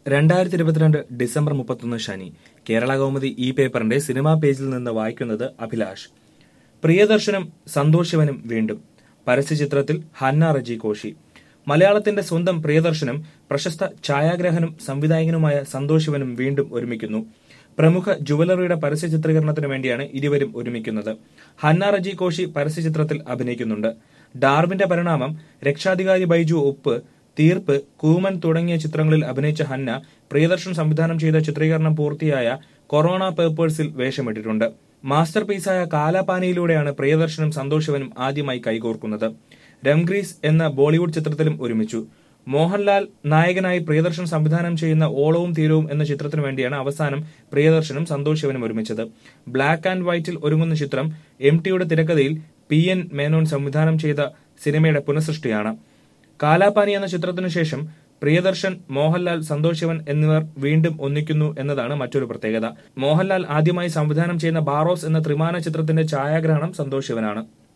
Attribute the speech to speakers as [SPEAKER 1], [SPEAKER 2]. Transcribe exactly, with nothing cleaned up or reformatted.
[SPEAKER 1] രണ്ടായിരത്തി ഇരുപത്തിരണ്ട് ഡിസംബർ മുപ്പത്തൊന്ന് ശനി. കേരള കൗമുദി ഈ പേപ്പറിന്റെ സിനിമാ പേജിൽ നിന്ന് വായിക്കുന്നത് അഭിലാഷ്. പ്രിയദർശനും സന്തോഷ് ശിവനും വീണ്ടും. പരസ്യചിത്രത്തിൽ ഹന്ന റജി കോശി. മലയാളത്തിന്റെ സ്വന്തം പ്രിയദർശനും പ്രശസ്ത ഛായാഗ്രാഹകനും സംവിധായകനുമായ സന്തോഷ് ശിവനും വീണ്ടും ഒരുമിക്കുന്നു. പ്രമുഖ ജുവലറിയുടെ പരസ്യ ചിത്രീകരണത്തിന് വേണ്ടിയാണ് ഇരുവരും ഒരുമിക്കുന്നത്. ഹന്ന റജി കോശി പരസ്യചിത്രത്തിൽ അഭിനയിക്കുന്നുണ്ട്. ഡാർവിന്റെ പരിണാമം, രക്ഷാധികാരി ബൈജു ഉപ്പ്, തീർപ്പ്, കൂമൻ തുടങ്ങിയ ചിത്രങ്ങളിൽ അഭിനയിച്ച ഹന്ന പ്രിയദർശൻ സംവിധാനം ചെയ്ത ചിത്രീകരണം പൂർത്തിയായ കൊറോണ പേപ്പേഴ്സിൽ വേഷമിട്ടിട്ടുണ്ട്. മാസ്റ്റർ പീസായ കാലാപാനിയിലൂടെയാണ് പ്രിയദർശനും സന്തോഷ് ശിവനും ആദ്യമായി കൈകോർക്കുന്നത്. രംഗ്രീസ് എന്ന ബോളിവുഡ് ചിത്രത്തിലും ഒരുമിച്ചു. മോഹൻലാൽ നായകനായി പ്രിയദർശൻ സംവിധാനം ചെയ്യുന്ന ഓളവും തീരവും എന്ന ചിത്രത്തിനു വേണ്ടിയാണ് അവസാനം പ്രിയദർശനും സന്തോഷ് ശിവനും ഒരുമിച്ചത്. ബ്ലാക്ക് ആൻഡ് വൈറ്റിൽ ഒരുങ്ങുന്ന ചിത്രം എം ടിയുടെ തിരക്കഥയിൽ പി എൻ മേനോൻ സംവിധാനം ചെയ്ത സിനിമയുടെ പുനഃസൃഷ്ടിയാണ്. കാലാപാനി എന്ന ചിത്രത്തിനു ശേഷം പ്രിയദർശൻ, മോഹൻലാൽ, സന്തോഷ് ശിവൻ എന്നിവർ വീണ്ടും ഒന്നിക്കുന്നു എന്നതാണ് മറ്റൊരു പ്രത്യേകത. മോഹൻലാൽ ആദ്യമായി സംവിധാനം ചെയ്യുന്ന ബാറോസ് എന്ന ത്രിമാന ചിത്രത്തിന്റെ ഛായാഗ്രഹണം സന്തോഷ് ശിവനാണ്.